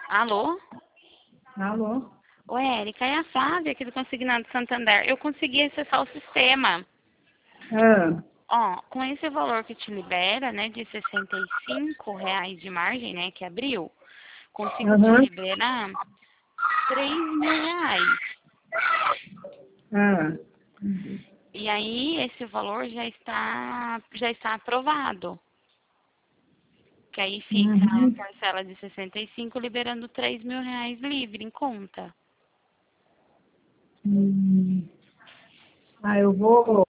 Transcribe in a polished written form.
Alô? Alô? Oi, Érica, é a Flávia aqui do Consignado Santander. Eu consegui acessar o sistema. Ah, Ó, com esse valor que te libera, né, de R$ 65 de margem, né, que abriu, consigo te aham, liberar R$ 3.000. ah. E aí, esse valor já está aprovado. Que aí fica a Uhum. parcela de 65 liberando R$ 3.000 livre em conta. Hum. Ah, eu vou